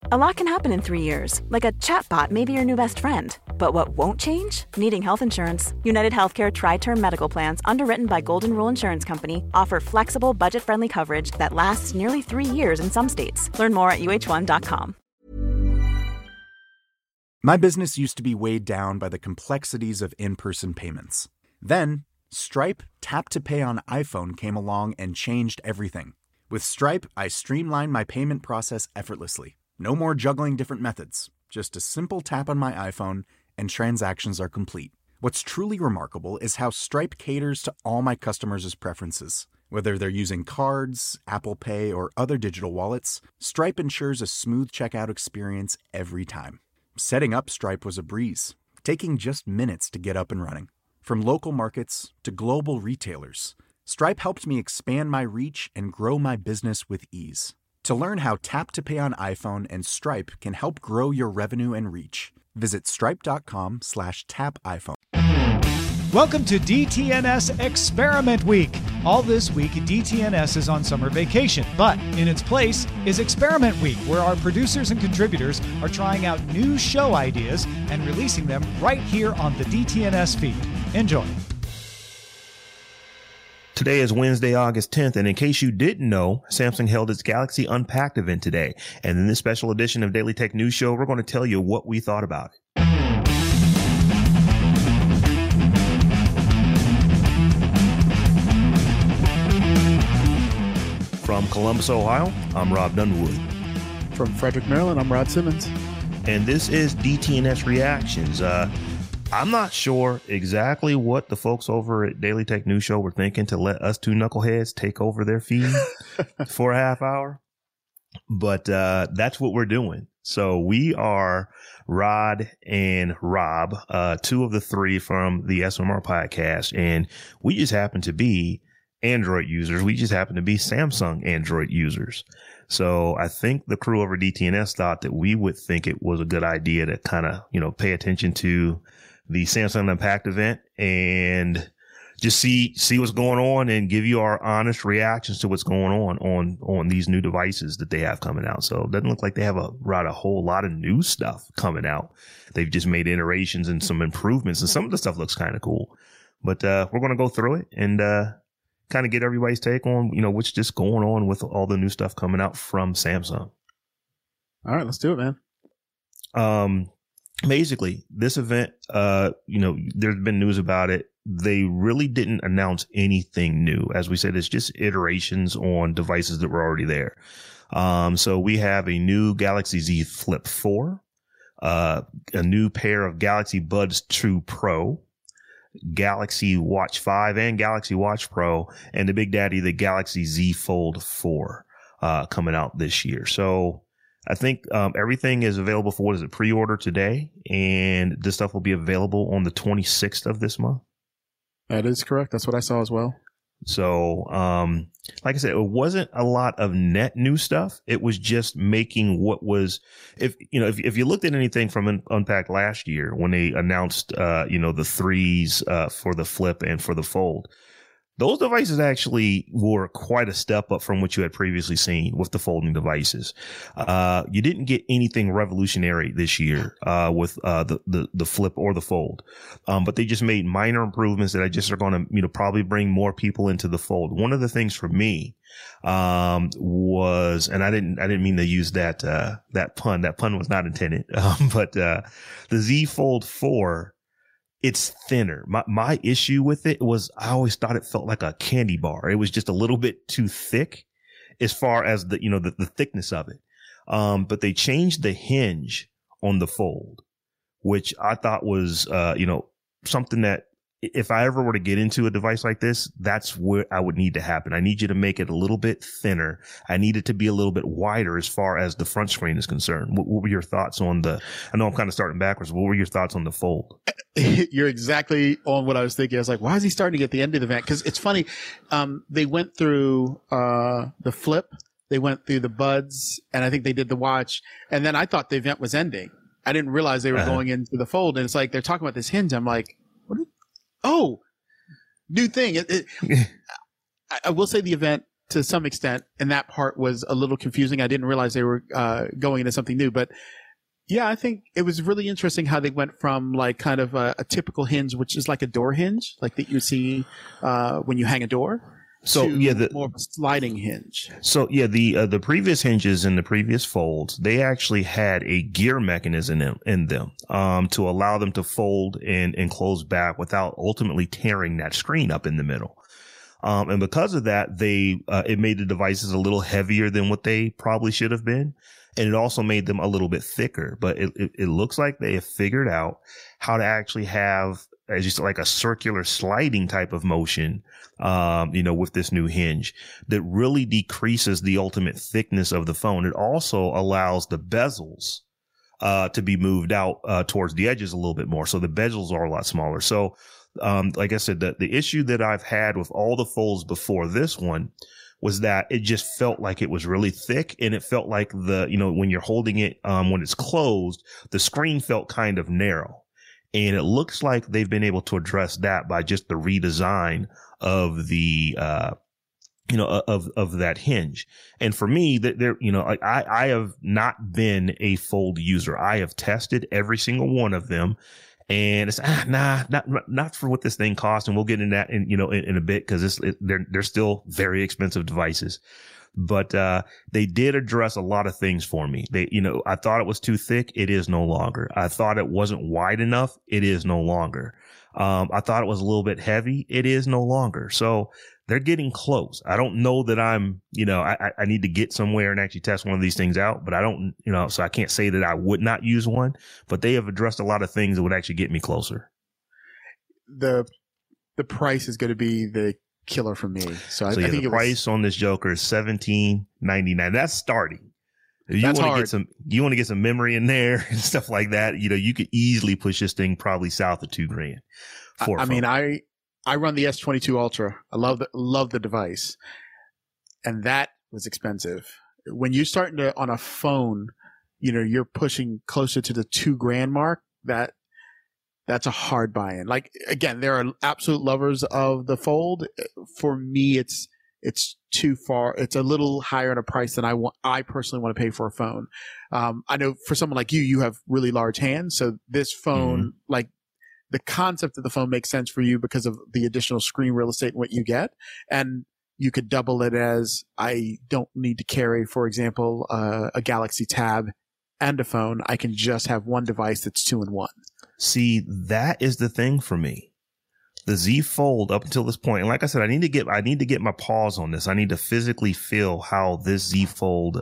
A lot can happen in 3 years, like a chatbot may be your new best friend. But what won't change? Needing health insurance. United Healthcare Tri-Term Medical Plans, underwritten by Golden Rule Insurance Company, offer flexible, budget-friendly coverage that lasts nearly 3 years in some states. Learn more at uh1.com. My business used to be weighed down by the complexities of in-person payments. Then, Stripe Tap to Pay on iPhone came along and changed everything. With Stripe, I streamlined my payment process effortlessly. No more juggling different methods. Just a simple tap on my iPhone and transactions are complete. What's truly remarkable is how Stripe caters to all my customers' preferences. Whether they're using cards, Apple Pay, or other digital wallets, Stripe ensures a smooth checkout experience every time. Setting up Stripe was a breeze, taking just minutes to get up and running. From local markets to global retailers, Stripe helped me expand my reach and grow my business with ease. To learn how Tap to Pay on iPhone and Stripe can help grow your revenue and reach, visit stripe.com/tapiphone. Welcome to DTNS Experiment Week. All this week, DTNS is on summer vacation, but in its place is Experiment Week, where our producers and contributors are trying out new show ideas and releasing them right here on the DTNS feed. Enjoy. Today is Wednesday, August 10th, and in case you didn't know, Samsung held its Galaxy Unpacked event today. And in this special edition of Daily Tech News Show, we're going to tell you what we thought about it. From Columbus, Ohio, I'm Rob Dunwood. From Frederick, Maryland, I'm Rod Simmons. And this is DTNS Reactions. I'm not sure exactly what the folks over at Daily Tech News Show were thinking to let us two knuckleheads take over their feed for a half hour, but that's what we're doing. So we are Rod and Rob, two of the three from the SMR podcast, and we just happen to be Android users. We just happen to be Samsung Android users. So I think the crew over DTNS thought that we would think it was a good idea to kind of, pay attention to the Samsung Unpacked event and just see what's going on and give you our honest reactions to what's going on these new devices that they have coming out. So it doesn't look like they have a whole lot of new stuff coming out. They've just made iterations and some improvements, and some of the stuff looks kind of cool. But we're going to go through it and kind of get everybody's take on, what's just going on with all the new stuff coming out from Samsung. All right, let's do it, man. Basically, this event, there's been news about it. They really didn't announce anything new. As we said, it's just iterations on devices that were already there. So we have a new Galaxy Z Flip 4, a new pair of Galaxy Buds 2 Pro, Galaxy Watch 5 and Galaxy Watch Pro, and the big daddy, the Galaxy Z Fold 4, coming out this year. So I think everything is available for, pre-order today, and this stuff will be available on the 26th of this month. That is correct. That's what I saw as well. So, like I said, it wasn't a lot of net new stuff. It was just making what was, if you looked at anything from Unpacked last year when they announced, the threes, for the Flip and for the Fold, those devices actually were quite a step up from what you had previously seen with the folding devices. You didn't get anything revolutionary this year, with, the Flip or the Fold. But they just made minor improvements that I just are going to, probably bring more people into the Fold. One of the things for me, was, and I didn't mean to use that pun. That pun was not intended. But the Z Fold 4, it's thinner. My issue with it was I always thought it felt like a candy bar. It was just a little bit too thick as far as the thickness of it. But they changed the hinge on the Fold, which I thought was, something that if I ever were to get into a device like this, that's where I would need to happen. I need you to make it a little bit thinner. I need it to be a little bit wider as far as the front screen is concerned. What were your thoughts on I know I'm kind of starting backwards. What were your thoughts on the Fold? You're exactly on what I was thinking. I was like, why is he starting at the end of the event? Because it's funny. They went through the Flip. They went through the Buds, and I think they did the Watch. And then I thought the event was ending. I didn't realize they were going into the Fold. And it's like, they're talking about this hinge. I'm like, what? Oh, new thing. I will say the event to some extent, and that part was a little confusing. I didn't realize they were going into something new, but yeah, I think it was really interesting how they went from like kind of a typical hinge, which is like a door hinge, like that you see when you hang a door. So to more of a sliding hinge. So the previous hinges in the previous folds, they actually had a gear mechanism in them to allow them to fold and close back without ultimately tearing that screen up in the middle. And because of that, it made the devices a little heavier than what they probably should have been. And it also made them a little bit thicker, but it looks like they have figured out how to actually have, as you said, like a circular sliding type of motion, with this new hinge that really decreases the ultimate thickness of the phone. It also allows the bezels, to be moved out, towards the edges a little bit more. So the bezels are a lot smaller. So, like I said, the issue that I've had with all the folds before this one was that it just felt like it was really thick, and it felt like when you're holding it, when it's closed, the screen felt kind of narrow. And it looks like they've been able to address that by just the redesign of the, of that hinge. And for me, I have not been a fold user. I have tested every single one of them. And it's not for what this thing costs, and we'll get into that in a bit, because they're still very expensive devices. But they did address a lot of things for me. I thought it was too thick. It is no longer. I thought it wasn't wide enough. It is no longer. I thought it was a little bit heavy. It is no longer. So they're getting close. I don't know that I'm, I need to get somewhere and actually test one of these things out, but I don't, so I can't say that I would not use one, but they have addressed a lot of things that would actually get me closer. The price is going to be the killer for me. I think the price on this Joker is $17.99. That's starting. If you want to get some memory in there and stuff like that, you could easily push this thing probably south of $2,000. I mean, I run the S22 Ultra. I love the device, and that was expensive. When you're starting to on a phone, you're pushing closer to the $2,000 mark. That's a hard buy-in. Like, again, there are absolute lovers of the Fold. For me, it's too far. It's a little higher in a price than I personally want to pay for a phone. I know for someone like you have really large hands, so this phone, like, the concept of the phone makes sense for you because of the additional screen real estate and what you get. And you could double it as, I don't need to carry, for example, a Galaxy Tab and a phone. I can just have one device that's 2-in-1. See, that is the thing for me. The Z Fold up until this point, and like I said, I need to get my paws on this. I need to physically feel how this Z Fold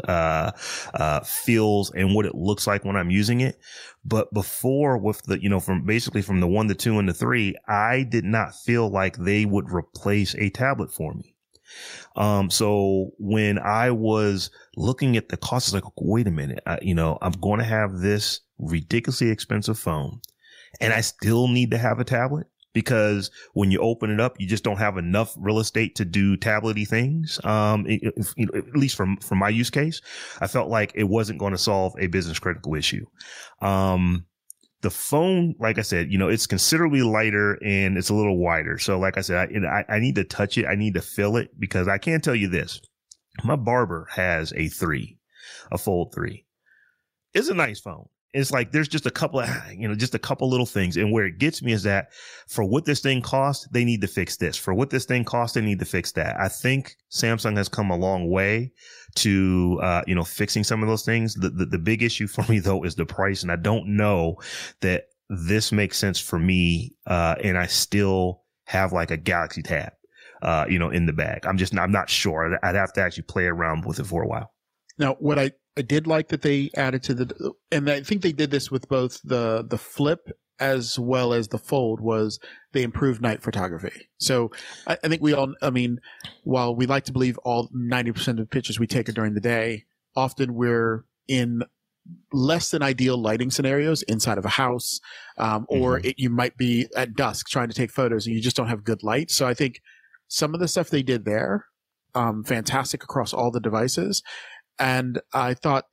feels and what it looks like when I'm using it. But before, with the from the 1, the 2, and the 3, I did not feel like they would replace a tablet for me. So when I was looking at the cost, I was like, wait a minute, I'm going to have this ridiculously expensive phone, and I still need to have a tablet. Because when you open it up, you just don't have enough real estate to do tablet-y things. At least from my use case, I felt like it wasn't going to solve a business critical issue. The phone, like I said, it's considerably lighter and it's a little wider. So like I said, I need to touch it. I need to feel it, because I can tell you this. My barber has a Fold 3. It's a nice phone. It's like there's just a couple little things. And where it gets me is that for what this thing costs, they need to fix this. For what this thing costs, they need to fix that. I think Samsung has come a long way to, fixing some of those things. The big issue for me, though, is the price. And I don't know that this makes sense for me. And I still have like a Galaxy Tab, in the bag. I'm not sure. I'd have to actually play around with it for a while. Now, what I did like that they added to and I think they did this with both the Flip as well as the Fold, was they improved night photography. So I think while we like to believe all 90% of the pictures we take are during the day, often we're in less than ideal lighting scenarios inside of a house, or you might be at dusk trying to take photos and you just don't have good light. So I think some of the stuff they did there, fantastic across all the devices. And I thought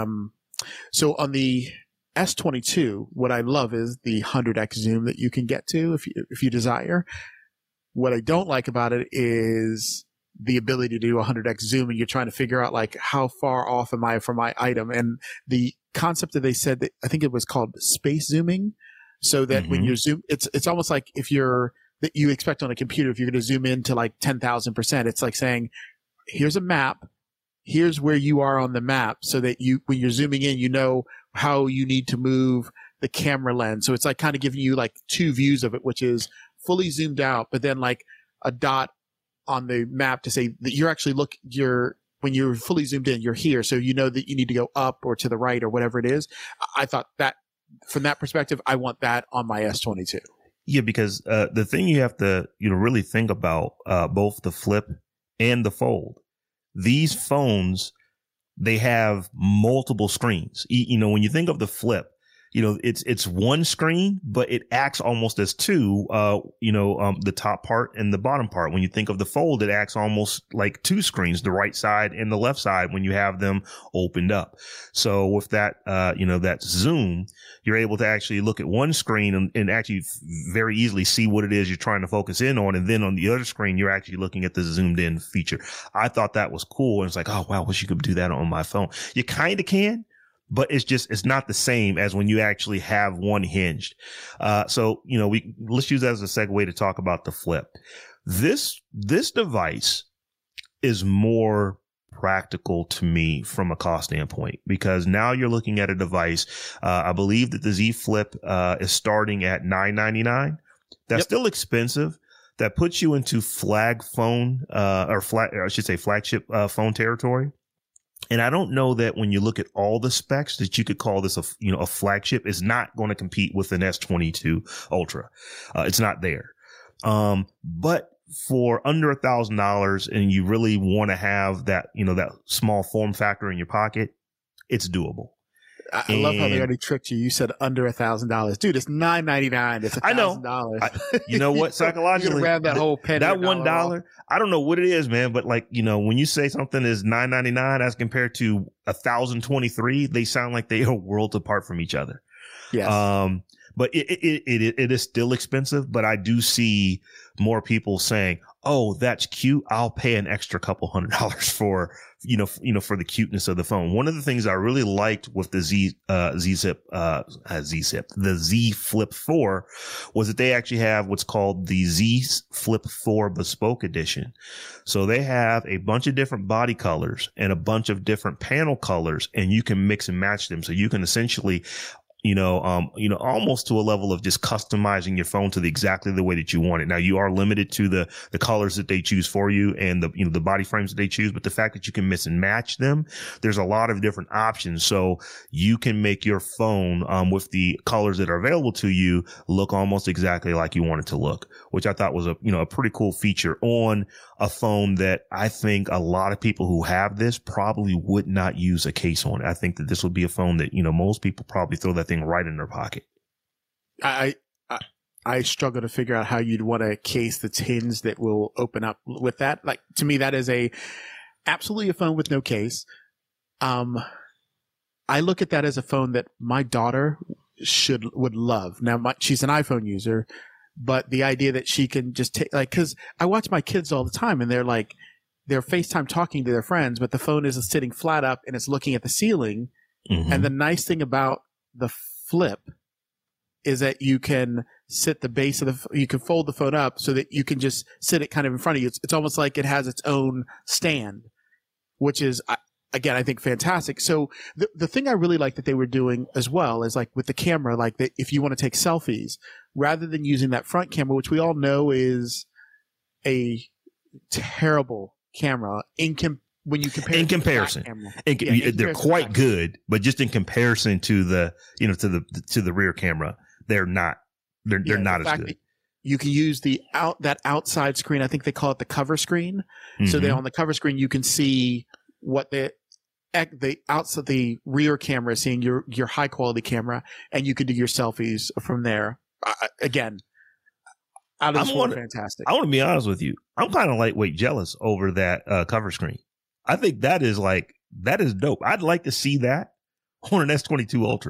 so on the S22, what I love is the 100x zoom that you can get to if you desire. What I don't like about it is the ability to do 100x zoom, and you're trying to figure out like how far off am I from my item. And the concept that they said that I think it was called space zooming, so that when you zoom, it's almost like if you're that you expect on a computer, if you're going to zoom in to like 10,000%, it's like saying, here's a map, here's where you are on the map, so that you, when you're zooming in, you know how you need to move the camera lens. So it's like kind of giving you like two views of it, which is fully zoomed out, but then like a dot on the map to say that you're actually when you're fully zoomed in, you're here. So you know that you need to go up or to the right or whatever it is. I thought that from that perspective, I want that on my S22. Yeah, because the thing you have to really think about, both the Flip and the Fold, these phones, they have multiple screens. When you think of the Flip, it's one screen, but it acts almost as two, the top part and the bottom part. When you think of the Fold, it acts almost like two screens, the right side and the left side when you have them opened up. So with that, that zoom, you're able to actually look at one screen and actually very easily see what it is you're trying to focus in on. And then on the other screen, you're actually looking at the zoomed in feature. I thought that was cool. And it's like, oh, wow, I wish you could do that on my phone. You kind of can. But it's not the same as when you actually have one hinged. So let's use that as a segue to talk about the Flip. This device is more practical to me from a cost standpoint, because now you're looking at a device. I believe that the Z Flip is starting at $999. That's still expensive. That puts you into flagship phone territory. And I don't know that when you look at all the specs that you could call this a flagship. Is not going to compete with an S22 Ultra. It's not there. But for under $1,000 and you really want to have that, that small form factor in your pocket, it's doable. I love how they already tricked you. You said under $1,000, dude. It's $999. It's $1,000. You know what? Psychologically, that whole penny, that $1. I don't know what it is, man. But like when you say something is $999 as compared to $1,023, they sound like they are worlds apart from each other. Yes. But it is still expensive. But I do see more people saying, "Oh, that's cute. I'll pay an extra couple $100 for for the cuteness of the phone." One of the things I really liked with the Z Flip 4 was that they actually have what's called the Z Flip 4 Bespoke Edition. So they have a bunch of different body colors and a bunch of different panel colors, and you can mix and match them. So you can essentially almost to a level of just customizing your phone to exactly the way that you want it. Now, you are limited to the colors that they choose for you and the body frames that they choose, but the fact that you can mix and match them, there's a lot of different options. So you can make your phone, with the colors that are available to you, look almost exactly like you want it to look, which I thought was a pretty cool feature on a phone that I think a lot of people who have this probably would not use a case on it. I think that this would be a phone that, most people probably throw that thing right in their pocket. I struggle to figure out how you'd want a case that's hinged that will open up with that. Like, to me, that is absolutely a phone with no case. I look at that as a phone that my daughter would love. Now, she's an iPhone user, but the idea that she can just take, like, cause I watch my kids all the time and they're FaceTime talking to their friends, but the phone is sitting flat up and it's looking at the ceiling. Mm-hmm. And the nice thing about the Flip is that you can sit the base of you can fold the phone up so that you can just sit it kind of in front of you. It's almost like it has its own stand, which is, again, I think fantastic. So the thing I really like that they were doing as well is like with the camera, like that if you want to take selfies, rather than using that front camera, which we all know is a terrible camera when you compare in comparison, they're quite good, but just in comparison to the to the rear camera, they're not as good. You can use that outside screen. I think they call it the cover screen. Mm-hmm. So that on the cover screen you can see what the outside the rear camera is seeing, your high quality camera, and you can do your selfies from there. Again, out of this world, fantastic. I want to be honest with you. I'm kind of lightweight jealous over that cover screen. I think that is dope. I'd like to see that on an S22 Ultra.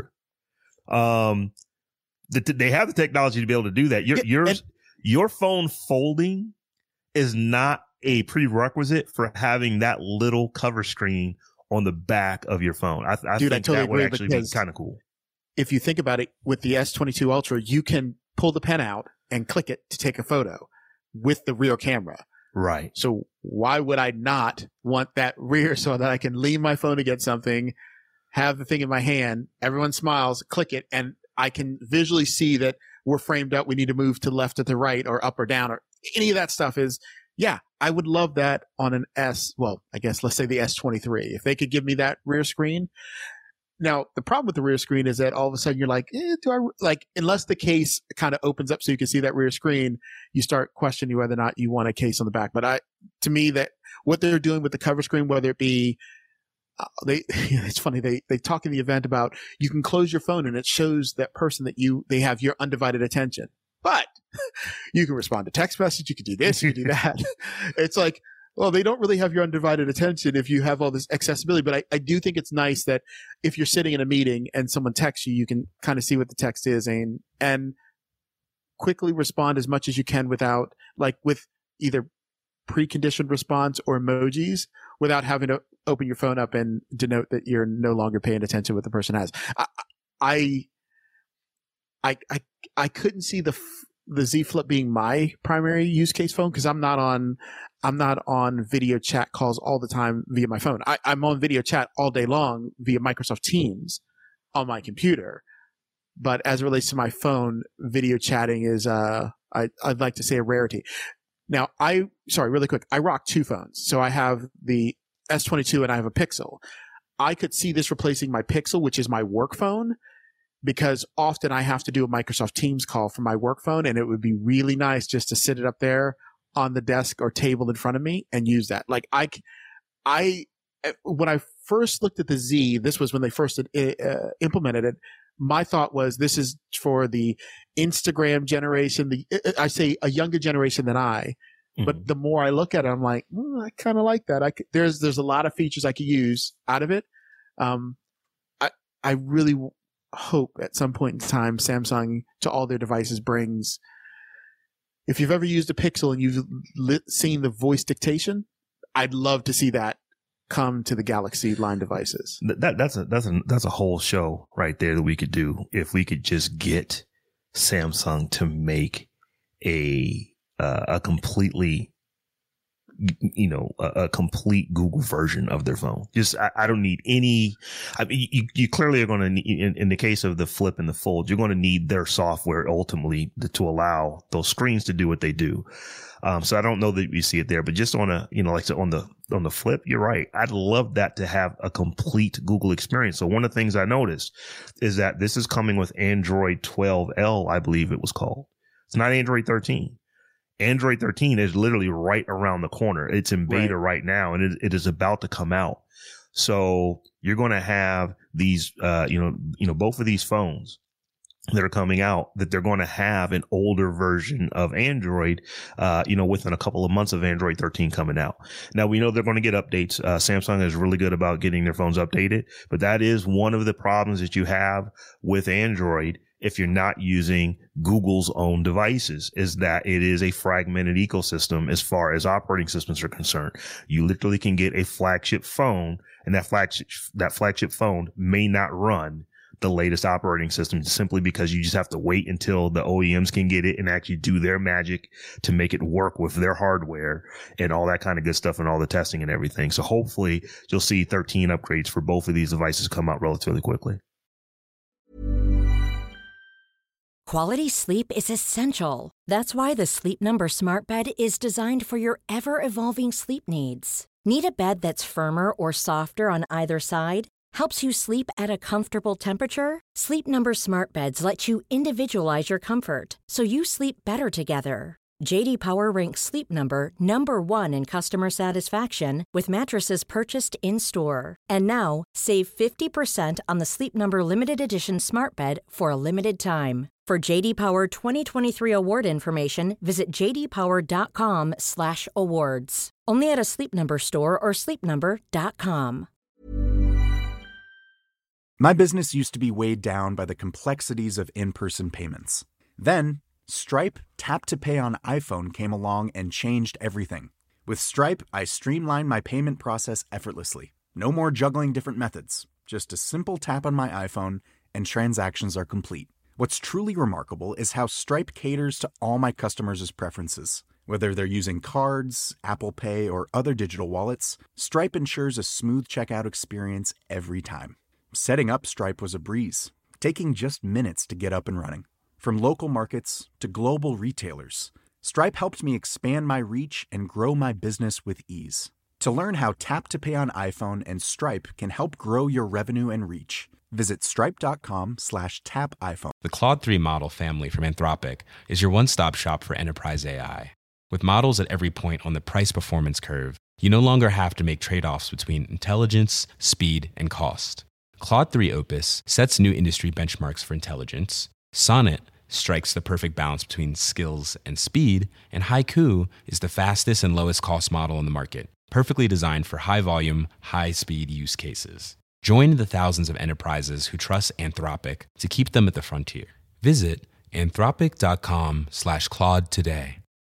They have the technology to be able to do that. Your phone folding is not a prerequisite for having that little cover screen on the back of your phone. I think totally that would agree, actually be kind of cool. If you think about it, with the S22 Ultra, you can pull the pen out and click it to take a photo with the rear camera. Right. So why would I not want that rear so that I can lean my phone against something, have the thing in my hand, everyone smiles, click it, and I can visually see that we're framed up. We need to move to left or to right or up or down or any of that stuff is, yeah, I would love that on an I guess let's say the S23. If they could give me that rear screen. Now, the problem with the rear screen is that all of a sudden you're like, unless the case kind of opens up so you can see that rear screen, you start questioning whether or not you want a case on the back. But to me, that what they're doing with the cover screen, whether it be, it's funny, they talk in the event about you can close your phone and it shows that person that they have your undivided attention. But you can respond to text message, you can do this, you can do that. It's like, well, they don't really have your undivided attention if you have all this accessibility. But I do think it's nice that if you're sitting in a meeting and someone texts you, you can kind of see what the text is and quickly respond as much as you can without, like, with either preconditioned response or emojis without having to open your phone up and denote that you're no longer paying attention to what the person has. I couldn't see the Z Flip being my primary use case phone because I'm not on video chat calls all the time via my phone. I'm on video chat all day long via Microsoft Teams on my computer. But as it relates to my phone, video chatting is I'd like to say a rarity. Now, really quick. I rock two phones. So I have the S22 and I have a Pixel. I could see this replacing my Pixel, which is my work phone, because often I have to do a Microsoft Teams call from my work phone, and it would be really nice just to sit it up there on the desk or table in front of me and use that. Like when I first looked at the Z, this was when they first implemented it. My thought was this is for the Instagram generation. I say a younger generation than I, but the more I look at it, I'm like, I kind of like that. There's a lot of features I could use out of it. I really hope at some point in time Samsung to all their devices brings, if you've ever used a Pixel and you've seen the voice dictation, I'd love to see that come to the Galaxy line devices. That's a whole show right there that we could do if we could just get Samsung to make a completely, a complete Google version of their phone. Just, I don't need any, you clearly are going to need, in the case of the Flip and the Fold, you're going to need their software ultimately to allow those screens to do what they do. So I don't know that we see it there, but just on on the Flip, you're right. I'd love that to have a complete Google experience. So one of the things I noticed is that this is coming with Android 12L, I believe it was called. It's not Android 13. Android 13 is literally right around the corner. It's in beta right now, and it is about to come out. So you're going to have these, both of these phones that are coming out, that they're going to have an older version of Android, within a couple of months of Android 13 coming out. Now, we know they're going to get updates. Samsung is really good about getting their phones updated, but that is one of the problems that you have with Android if you're not using Google's own devices, is that it is a fragmented ecosystem as far as operating systems are concerned. You literally can get a flagship phone, and that flagship phone may not run the latest operating system simply because you just have to wait until the OEMs can get it and actually do their magic to make it work with their hardware and all that kind of good stuff and all the testing and everything. So hopefully you'll see 13 upgrades for both of these devices come out relatively quickly. Quality sleep is essential. That's why the Sleep Number Smart Bed is designed for your ever-evolving sleep needs. Need a bed that's firmer or softer on either side? Helps you sleep at a comfortable temperature? Sleep Number Smart Beds let you individualize your comfort so you sleep better together. J.D. Power ranks Sleep Number number 1 in customer satisfaction with mattresses purchased in-store. And now, save 50% on the Sleep Number Limited Edition Smart Bed for a limited time. For J.D. Power 2023 award information, visit jdpower.com/awards. Only at a Sleep Number store or sleepnumber.com. My business used to be weighed down by the complexities of in-person payments. Then, Stripe Tap to Pay on iPhone came along and changed everything. With Stripe, I streamline my payment process effortlessly. No more juggling different methods. Just a simple tap on my iPhone and transactions are complete. What's truly remarkable is how Stripe caters to all my customers' preferences. Whether they're using cards, Apple Pay, or other digital wallets, Stripe ensures a smooth checkout experience every time. Setting up Stripe was a breeze, taking just minutes to get up and running. From local markets to global retailers, Stripe helped me expand my reach and grow my business with ease. To learn how Tap to Pay on iPhone and Stripe can help grow your revenue and reach, visit stripe.com/tapiphone. The Claude 3 model family from Anthropic is your one-stop shop for enterprise AI. With models at every point on the price-performance curve, you no longer have to make trade-offs between intelligence, speed, and cost. Claude 3 Opus sets new industry benchmarks for intelligence. Sonnet strikes the perfect balance between skills and speed, and Haiku is the fastest and lowest cost model in the market, perfectly designed for high-volume, high-speed use cases. Join the thousands of enterprises who trust Anthropic to keep them at the frontier. Visit anthropic.com/Claude today.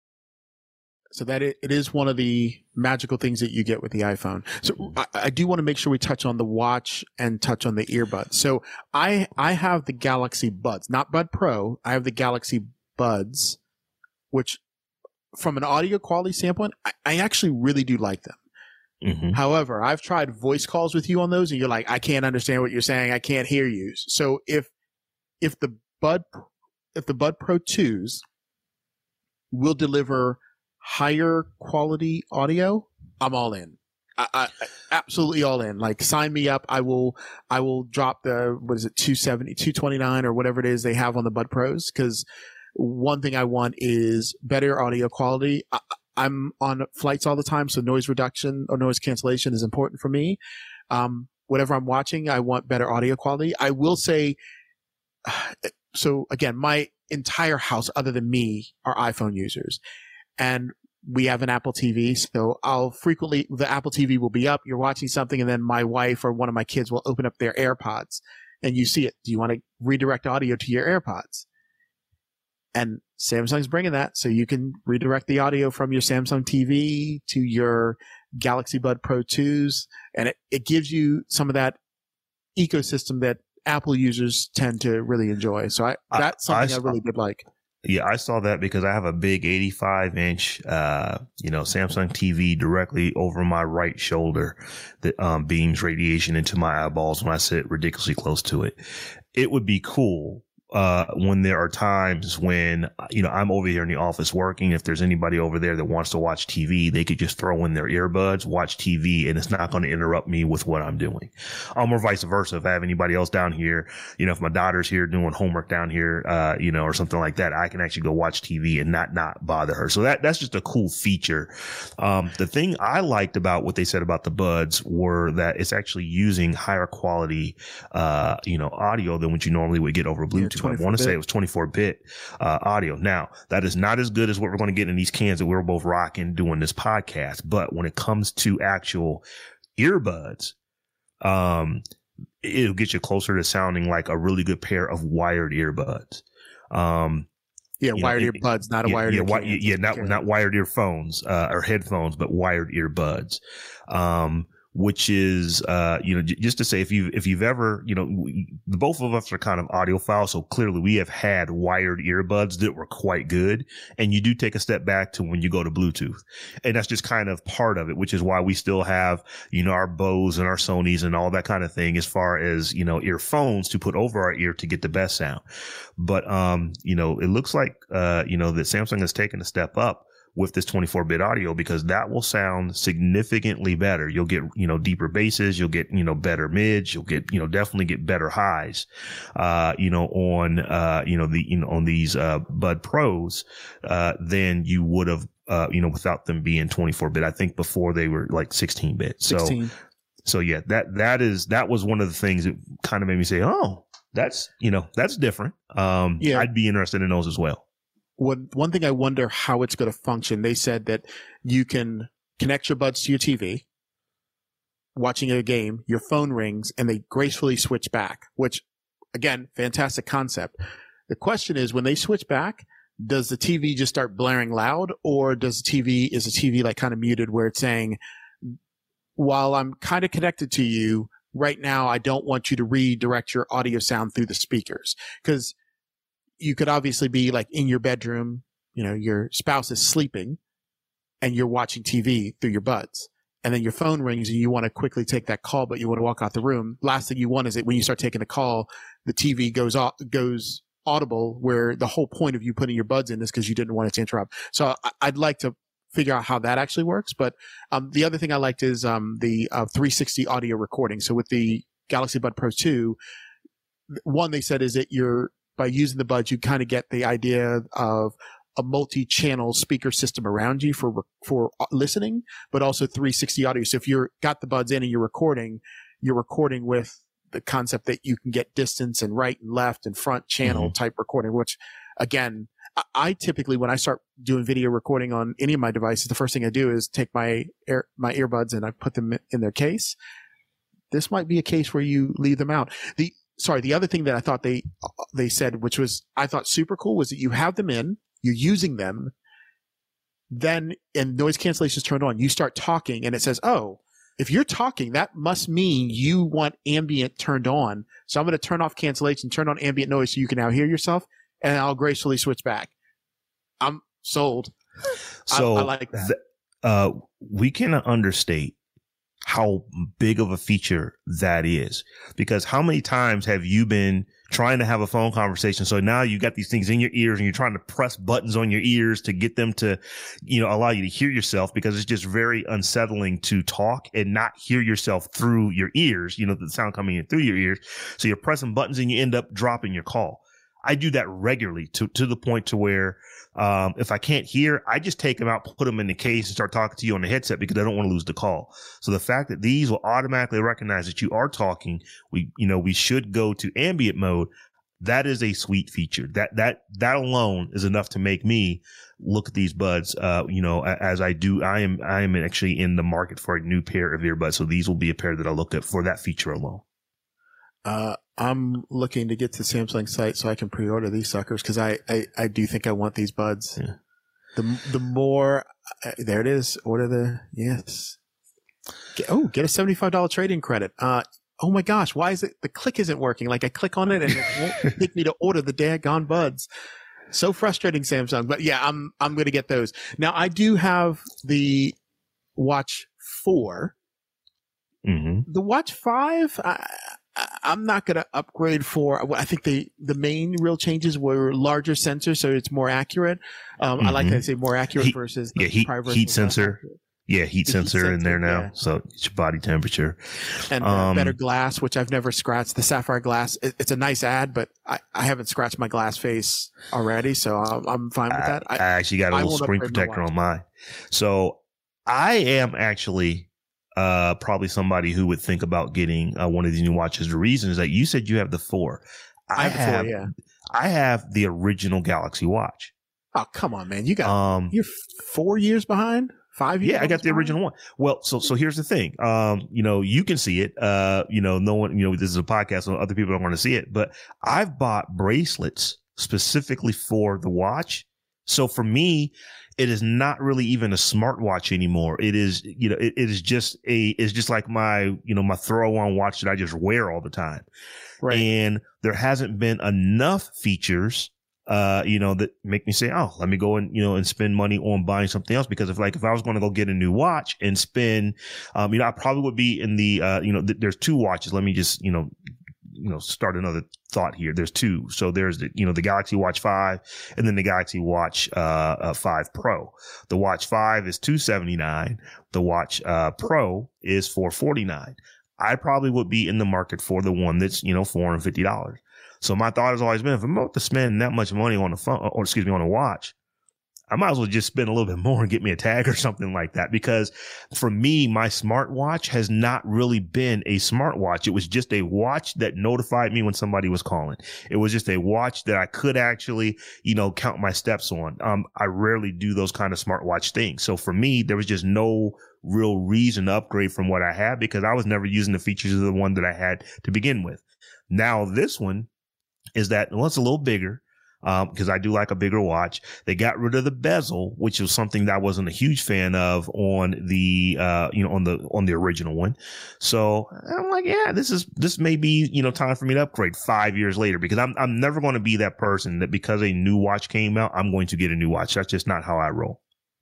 So that it is one of the magical things that you get with the iPhone. So I do want to make sure we touch on the watch and touch on the earbuds. So I have the Galaxy Buds, not Bud Pro. I have the Galaxy Buds, which from an audio quality standpoint, I actually really do like them. Mm-hmm. However, I've tried voice calls with you on those and you're like, I can't understand what you're saying. I can't hear you. So if the Bud Pro 2s will deliver higher quality audio, I'm all in. I absolutely all in. Like, sign me up. I will drop the, what is it, 229 or whatever it is they have on the Bud Pros. Cause one thing I want is better audio quality. I'm on flights all the time, so noise reduction or noise cancellation is important for me. Whatever I'm watching, I want better audio quality. I will say, so again, my entire house other than me are iPhone users. And we have an Apple TV, so the Apple TV will be up, you're watching something, and then my wife or one of my kids will open up their AirPods, and you see it. Do you want to redirect audio to your AirPods? And Samsung's bringing that, so you can redirect the audio from your Samsung TV to your Galaxy Bud Pro 2s, and it gives you some of that ecosystem that Apple users tend to really enjoy. So that's something I really did like. Yeah, I saw that because I have a big 85-inch, Samsung TV directly over my right shoulder that beams radiation into my eyeballs when I sit ridiculously close to it. It would be cool when there are times when, I'm over here in the office working. If there's anybody over there that wants to watch TV, they could just throw in their earbuds, watch TV, and it's not going to interrupt me with what I'm doing. Or vice versa. If I have anybody else down here, if my daughter's here doing homework down here, or something like that, I can actually go watch TV and not bother her. So that's just a cool feature. The thing I liked about what they said about the Buds were that it's actually using higher quality, audio than what you normally would get over Bluetooth. I want to say it was 24-bit audio. Now, that is not as good as what we're going to get in these cans that we're both rocking doing this podcast. But when it comes to actual earbuds, it'll get you closer to sounding like a really good pair of wired earbuds. Wired earbuds, not a wired earbuds. Not wired earphones or headphones, but wired earbuds. Which is, just to say, if you've ever, both of us are kind of audiophiles. So clearly we have had wired earbuds that were quite good. And you do take a step back to when you go to Bluetooth. And that's just kind of part of it, which is why we still have, our Bose and our Sonys and all that kind of thing as far as, earphones to put over our ear to get the best sound. But, it looks like, that Samsung has taken a step up with this 24-bit audio, because that will sound significantly better. You'll get, deeper basses, you'll get, better mids, you'll get, definitely get better highs, on these, Bud Pros, than you would have, without them being 24-bit. I think before they were like 16-bit. 16. So yeah, that was one of the things that kind of made me say, oh, that's different. I'd be interested in those as well. One thing I wonder how it's going to function. They said that you can connect your buds to your TV, watching a game, your phone rings, and they gracefully switch back, which, again, fantastic concept. The question is, when they switch back, does the TV just start blaring loud, or is the TV like kind of muted where it's saying, while I'm kind of connected to you right now, I don't want you to redirect your audio sound through the speakers? Because you could obviously be like in your bedroom, your spouse is sleeping and you're watching TV through your buds. And then your phone rings and you want to quickly take that call, but you want to walk out the room. Last thing you want is that when you start taking the call, the TV goes audible, where the whole point of you putting your buds in is because you didn't want it to interrupt. So I'd like to figure out how that actually works. But the other thing I liked is the 360 audio recording. So with the Galaxy Bud Pro 2, one they said is that by using the buds, you kind of get the idea of a multi-channel speaker system around you for listening, but also 360 audio. So if you're got the buds in and you're recording with the concept that you can get distance and right and left and front channel type recording, which again, I typically, when I start doing video recording on any of my devices, the first thing I do is take my earbuds and I put them in their case. This might be a case where you leave them out. The other thing that I thought they said, which was, I thought super cool, was that you have them in, you're using them, then, and noise cancellation is turned on, you start talking and it says, oh, if you're talking, that must mean you want ambient turned on. So I'm going to turn off cancellation, turn on ambient noise so you can now hear yourself, and I'll gracefully switch back. I'm sold. So I like that. We cannot understate how big of a feature that is, because how many times have you been trying to have a phone conversation? So now you got these things in your ears and you're trying to press buttons on your ears to get them to, allow you to hear yourself, because it's just very unsettling to talk and not hear yourself through your ears, the sound coming in through your ears. So you're pressing buttons and you end up dropping your call. I do that regularly to the point to where, if I can't hear, I just take them out, put them in the case and start talking to you on the headset because I don't want to lose the call. So the fact that these will automatically recognize that you are talking, we should go to ambient mode. That is a sweet feature. That alone is enough to make me look at these buds, as I do. I am actually in the market for a new pair of earbuds. So these will be a pair that I look at for that feature alone. I'm looking to get to Samsung site so I can pre-order these suckers, because I do think I want these buds. Yeah. The more there it is. Order yes. Get a $75 trade-in credit. Oh my gosh, why is it the click isn't working? Like I click on it and it won't take me to order the daggone buds. So frustrating, Samsung. But yeah, I'm going to get those. Now I do have the Watch 4. Mm-hmm. The Watch 5, I'm not going to upgrade for. I think the main real changes were larger sensors, so it's more accurate. I like that I say more accurate versus heat sensor. Yeah, heat sensor in there now, so it's your body temperature. And better glass, which I've never scratched. The sapphire glass, it's a nice ad, but I haven't scratched my glass face already, so I'm fine with that. I actually got a little screen protector on mine. So I am actually probably somebody who would think about getting one of these new watches. The reason is that you said you have the 4. I have the original Galaxy Watch. Oh, come on, man. You're 4 years behind? 5 years? Yeah, I got the original one. Well, so here's the thing. You can see it. No one, this is a podcast, so other people don't want to see it, but I've bought bracelets specifically for the watch. So for me, it is not really even a smartwatch anymore. It is, it's just like my throw on watch that I just wear all the time. Right. And there hasn't been enough features, that make me say, oh, let me go and, and spend money on buying something else. Because if I was going to go get a new watch and spend, I probably would be in the, there's 2 watches. Let me just, start another thought here. There's 2. So there's the Galaxy Watch 5 and then the Galaxy Watch 5 Pro. The Watch 5 is $279. The Watch Pro is $449. I probably would be in the market for the one that's, $450. So my thought has always been, if I'm about to spend that much money on on a watch, I might as well just spend a little bit more and get me a tag or something like that. Because for me, my smartwatch has not really been a smartwatch. It was just a watch that notified me when somebody was calling. It was just a watch that I could actually, count my steps on. I rarely do those kind of smartwatch things. So for me, there was just no real reason to upgrade from what I had, because I was never using the features of the one that I had to begin with. Now this one is that, well, it's a little bigger. because I do like a bigger watch. They got rid of the bezel, which was something that I wasn't a huge fan of on the, on the original one. So I'm like, yeah, this may be, time for me to upgrade 5 years later, because I'm never going to be that person that because a new watch came out, I'm going to get a new watch. That's just not how I roll.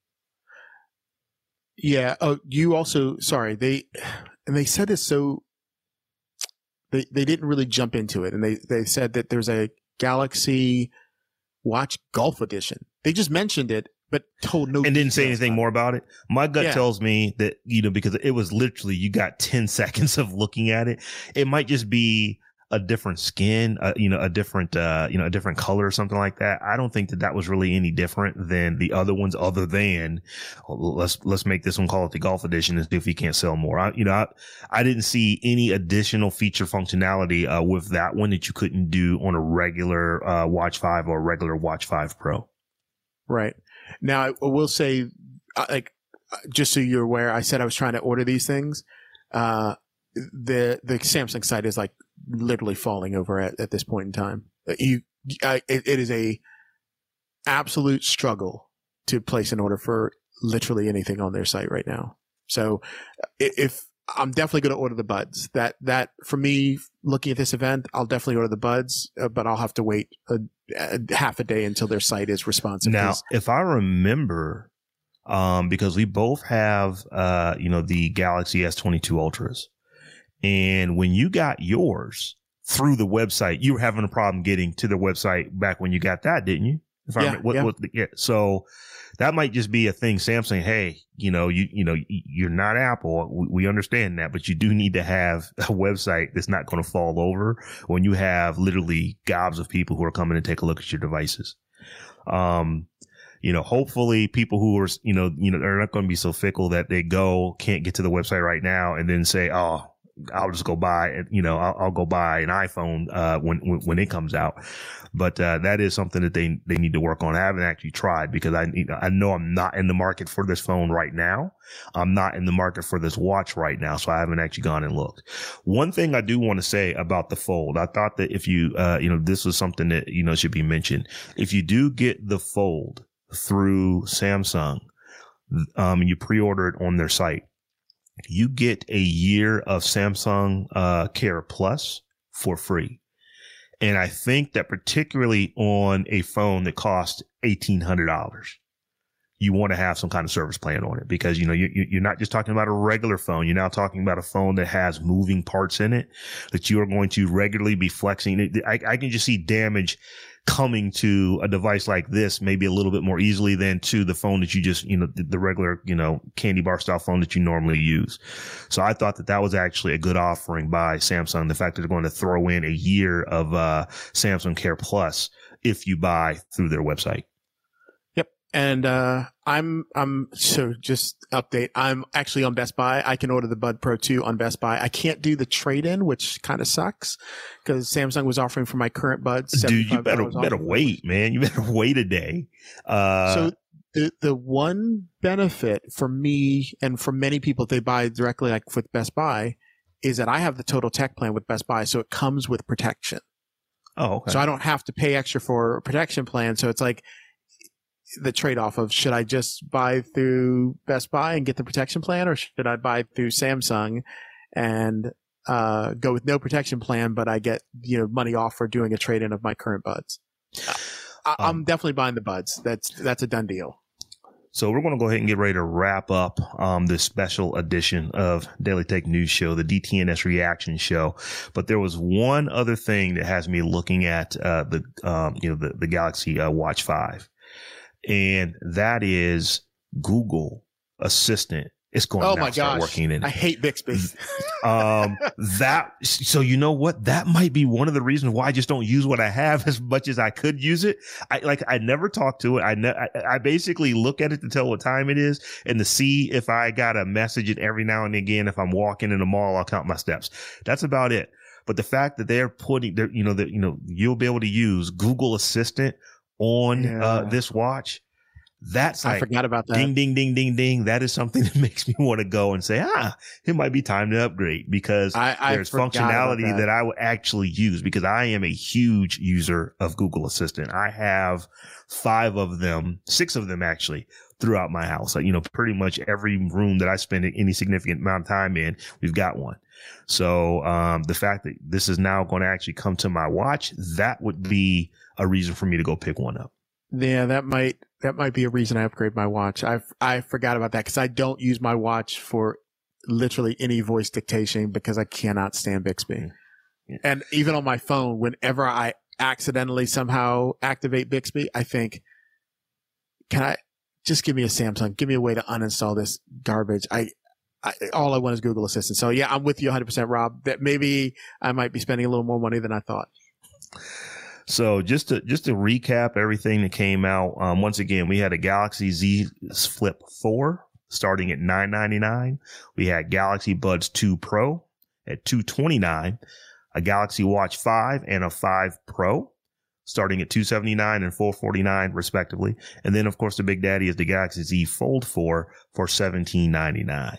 Yeah. Oh, you also, sorry, they said this, so they didn't really jump into it. And they said that there's a Galaxy Watch Golf Edition. They just mentioned it, but told no. And didn't say anything more about it. My gut tells me that, because it was literally, you got 10 seconds of looking at it. It might just be a different skin, a different color or something like that. I don't think that was really any different than the other ones, other than let's make this one, call it the Golf Edition, and see if we can't sell more. I didn't see any additional feature functionality with that one that you couldn't do on a regular Watch 5 or a regular Watch 5 Pro. Right. Now, I will say, just so you're aware, I said I was trying to order these things. The Samsung site is literally falling over at this point in time. It is a absolute struggle to place an order for literally anything on their site right now. So if I'm definitely going to order the Buds, that for me, looking at this event, I'll definitely order the Buds, but I'll have to wait a half a day until their site is responsive. Now, if I remember, because we both have, the Galaxy S22 Ultras. And when you got yours through the website, you were having a problem getting to the website back when you got that, didn't you? So that might just be a thing. Samsung, hey, you're not Apple. We understand that, but you do need to have a website that's not going to fall over when you have literally gobs of people who are coming to take a look at your devices. Hopefully people who are, they're not going to be so fickle that they can't get to the website right now and then say, oh, I'll just go buy, I'll go buy an iPhone, when it comes out. But, that is something that they need to work on. I haven't actually tried because I know I'm not in the market for this phone right now. I'm not in the market for this watch right now. So I haven't actually gone and looked. One thing I do want to say about the Fold, I thought that if you, this was something that, should be mentioned. If you do get the Fold through Samsung, and you pre-order it on their site, you get a year of Samsung Care Plus for free. And I think that particularly on a phone that costs $1,800, you want to have some kind of service plan on it, because, you're not just talking about a regular phone. You're now talking about a phone that has moving parts in it that you are going to regularly be flexing. I can just see damage coming to a device like this maybe a little bit more easily than to the phone that you just, the regular, candy bar style phone that you normally use. So I thought that was actually a good offering by Samsung. The fact that they're going to throw in a year of Samsung Care Plus if you buy through their website. Yep. And so just update. I'm actually on Best Buy. I can order the Bud Pro 2 on Best Buy. I can't do the trade-in, which kind of sucks because Samsung was offering for my current Buds. Dude, you better wait, man. You better wait a day. So the one benefit for me and for many people, if they buy directly with Best Buy, is that I have the Total Tech plan with Best Buy. So it comes with protection. Oh, okay. So I don't have to pay extra for a protection plan. So it's the trade-off of, should I just buy through Best Buy and get the protection plan, or should I buy through Samsung and go with no protection plan, but I get money off for doing a trade-in of my current Buds? I'm definitely buying the Buds. That's a done deal. So we're going to go ahead and get ready to wrap up this special edition of Daily Tech News Show, the DTNS Reaction Show. But there was one other thing that has me looking at the Galaxy Watch 5. And that is Google Assistant. It's going to start working in it. I hate Bixby. So you know what? That might be one of the reasons why I just don't use what I have as much as I could use it. I never talk to it. I basically look at it to tell what time it is and to see if I got a message. And every now and again, if I'm walking in the mall, I'll count my steps. That's about it. But the fact that they're putting you'll be able to use Google Assistant on this watch, That's like, I forgot about that. Ding, ding, ding, ding, ding. That is something that makes me want to go and say, it might be time to upgrade, because there's functionality that I would actually use, because I am a huge user of Google Assistant. I have 6 of them actually throughout my house. Like, pretty much every room that I spend any significant amount of time in, we've got one. So, the fact that this is now going to actually come to my watch, that would be a reason for me to go pick one up. Yeah, that might be a reason I upgrade my watch. I forgot about that, because I don't use my watch for literally any voice dictation, because I cannot stand Bixby. Yeah. And even on my phone, whenever I accidentally somehow activate Bixby, I think, can I just give me a Samsung? Give me a way to uninstall this garbage. All I want is Google Assistant. So yeah, I'm with you 100%, Rob, that maybe I might be spending a little more money than I thought. So just to recap everything that came out, once again, we had a Galaxy Z Flip 4 starting at $999. We had Galaxy Buds 2 Pro at $229, a Galaxy Watch 5 and a 5 Pro starting at $279 and $449 respectively. And then, of course, the big daddy is the Galaxy Z Fold 4 for $1799.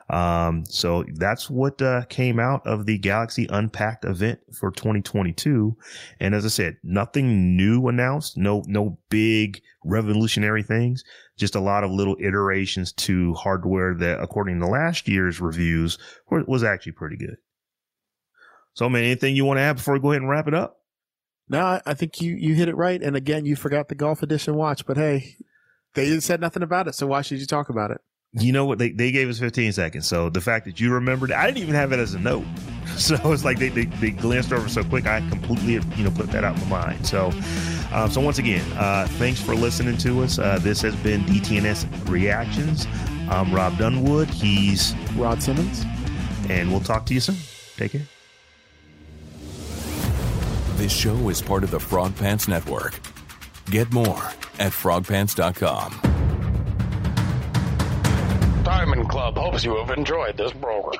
So that's what came out of the Galaxy Unpacked event for 2022. And as I said, nothing new announced, no big revolutionary things, just a lot of little iterations to hardware that, according to last year's reviews, was actually pretty good. So, man, anything you want to add before we go ahead and wrap it up? No, I think you hit it right. And again, you forgot the Golf Edition watch, but hey, they said nothing about it. So why should you talk about it? You know what? They gave us 15 seconds. So the fact that you remembered, I didn't even have it as a note. So it's like they glanced over so quick. I completely, put that out in my mind. So once again, thanks for listening to us. This has been DTNS Reactions. I'm Rob Dunwood. He's Rod Simmons. And we'll talk to you soon. Take care. This show is part of the Frog Pants Network. Get more at frogpants.com. Diamond Club hopes you have enjoyed this program.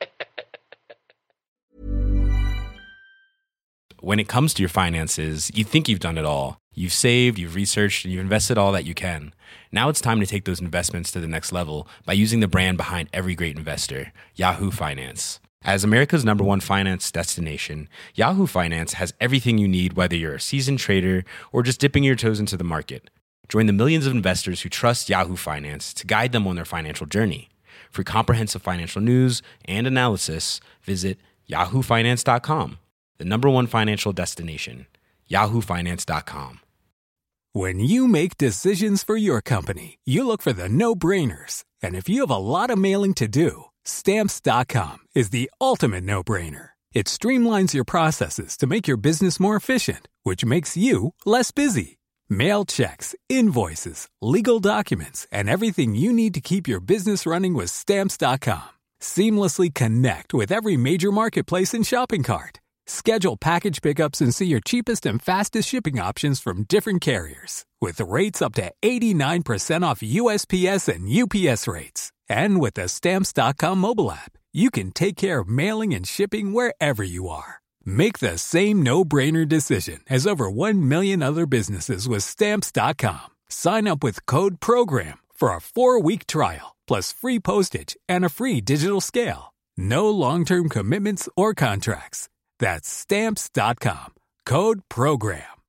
When it comes to your finances, you think you've done it all. You've saved, you've researched, and you've invested all that you can. Now it's time to take those investments to the next level by using the brand behind every great investor, Yahoo Finance. As America's #1 finance destination, Yahoo Finance has everything you need, whether you're a seasoned trader or just dipping your toes into the market. Join the millions of investors who trust Yahoo Finance to guide them on their financial journey. For comprehensive financial news and analysis, visit yahoofinance.com, the #1 financial destination, yahoofinance.com. When you make decisions for your company, you look for the no-brainers. And if you have a lot of mailing to do, Stamps.com is the ultimate no-brainer. It streamlines your processes to make your business more efficient, which makes you less busy. Mail checks, invoices, legal documents, and everything you need to keep your business running with Stamps.com. Seamlessly connect with every major marketplace and shopping cart. Schedule package pickups and see your cheapest and fastest shipping options from different carriers, with rates up to 89% off USPS and UPS rates. And with the Stamps.com mobile app, you can take care of mailing and shipping wherever you are. Make the same no-brainer decision as over 1 million other businesses with Stamps.com. Sign up with code PROGRAM for a 4-week trial, plus free postage and a free digital scale. No long-term commitments or contracts. That's Stamps.com. Code PROGRAM.